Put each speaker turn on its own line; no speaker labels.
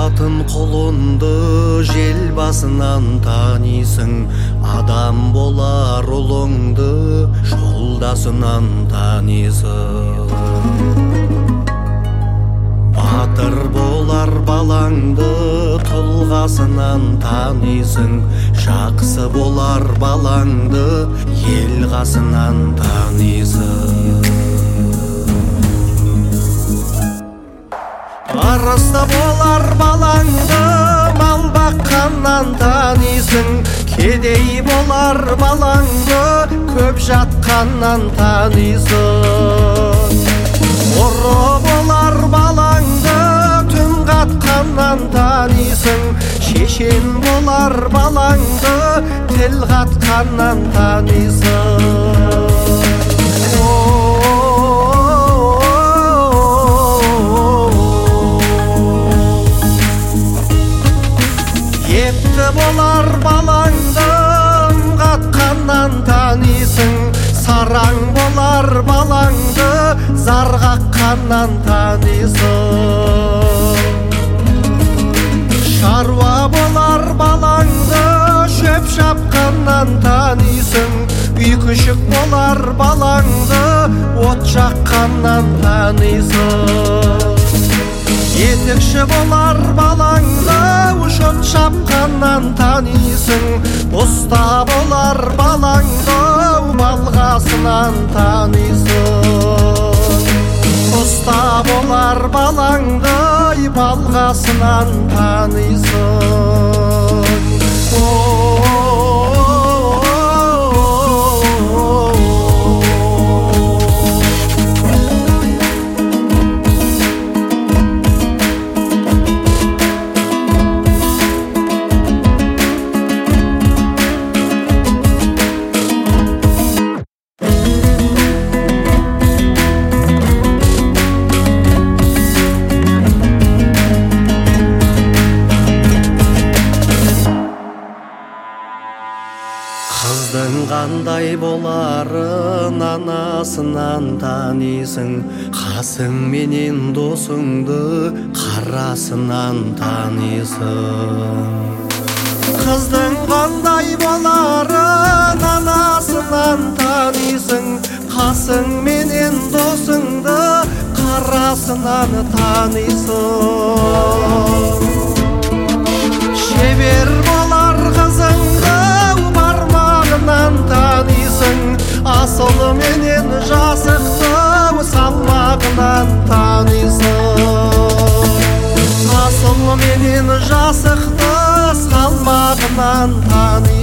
алтын құлынды жел басынан танисың, адам болар ұлыңды жолдасынан танисың. Батыр болар балаңды тұлғасынан танисың, жақсы болар балаңды ел қасынан танисың. Арыста болар балаңды мал баққаннан танисың, кедей болар балаңды көп жатқаннан танисың. Ұры болар балаңды түн қатқаннан танисың, шешен болар балаңды тіл қатқаннан танисың. Епті болар балаңды қатқаннан танисың, сараң болар балаңды зар қаққаннан танисың. Шаруа болар балаңды шөп шапқаннан танисың, үй күшік болар балаңды от жаққаннан танисың. Етекші болар балаңды шот шапқаннан танисың, ұста болар балаңды балғасынан танисың. Ұста болар балаңды балғасынан танисың. Қыздың қандай боларын анасынан танисың, қасың менен досыңды қарасынан танисың. Қыздың қандай боларын анасынан танисың, қасың менен досыңды қарасынан танисың. Шебер болар қызыңды танисың, асылы менен жасықты салмағынан танисың. Асылы менен жасықты салмағынан танисың.